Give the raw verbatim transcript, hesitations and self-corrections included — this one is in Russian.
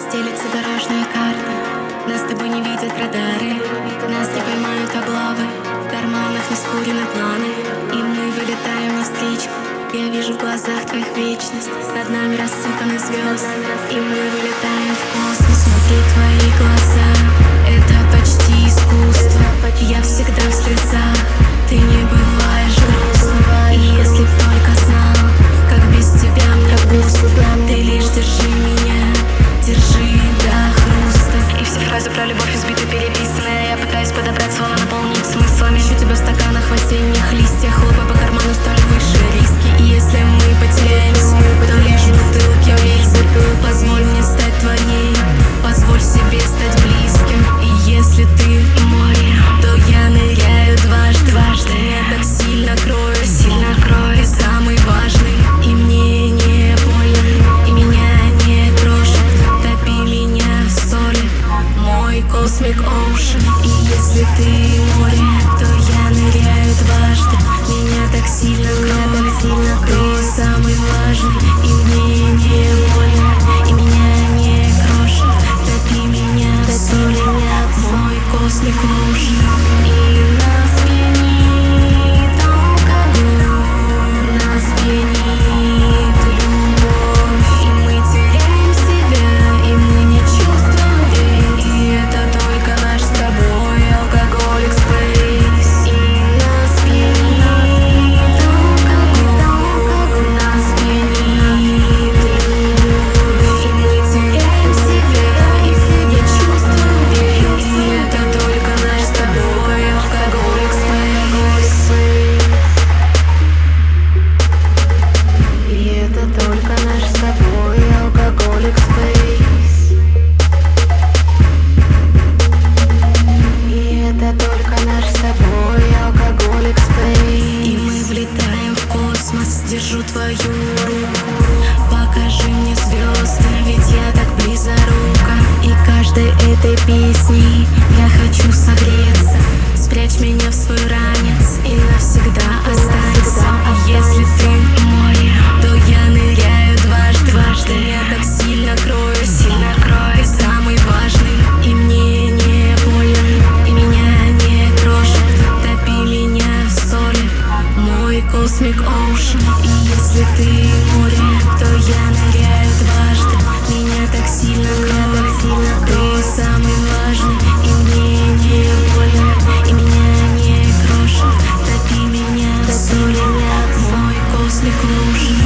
Стелится дорожная карта, нас с тобой не видят радары, нас не поймают облавы, в карманах не скурены планы. И мы вылетаем навстречу, я вижу в глазах твоих вечность, над нами рассыпаны звезды. И мы вылетаем в космос, смотри твои глаза, это почти искусство. Я всегда в слезах, ты не бываешь грустным. И если б только знал, как без тебя мне пусто, ты лишь держи меня, держи до хруста. И все фразы про любовь избиты, переписанные, я пытаюсь подобрать слова, наполнить смыслами. Ищу тебя в стаканах в осенних листьях, хлопай по карману, столь выше риски. И если мы потеряемся, то лишь бутылки влезет. Позволь мне стать твоей, позволь себе стать близким. И если ты море, то я ныряю дважды, дважды. Меня так сильно кроет, сильно кроет. Ты самый важный, и мне не больно, и меня не крошит. Топи меня в соли, мой Cosmic Ocean. И если ты море, то я ныряю дважды. Меня так сильно кроет, ты самый важный, и мне не больно, и меня не крошит. Топи меня в соли, мой Cosmic Ocean. И нас пьянит алкоголь, нас пьянит любовь, и мы теряем себя, и мы не чувствуем день. И это только наш с тобой алкоголик спейс. И нас пьянит алкоголь, нас пьянит любовь, и мы теряем себя, и мы не чувствуем день. И это только наш с тобой алкоголик спейс. И это только наш с тобой алкоголик спейс. И это только наш с тобой алкоголик спейс. И мы влетаем в космос, держу твою руку, покажи мне звезды, ведь я так близорука. И каждой этой песней я хочу согреться. Спрячь меня в свой ранец и навсегда останься. И если ты море, то я ныряю дважды, дважды. Меня так сильно кроет, сильно кроет. Ты самый важный, и мне не больно, и меня не крошит. Топи меня в соли, мой Cosmic Ocean. И если ты море, то я ныряю дважды. Меня так сильно кроет, ты самый важный, и мне не больно, и меня не крошит. Топи меня в соли, мой Cosmic Ocean.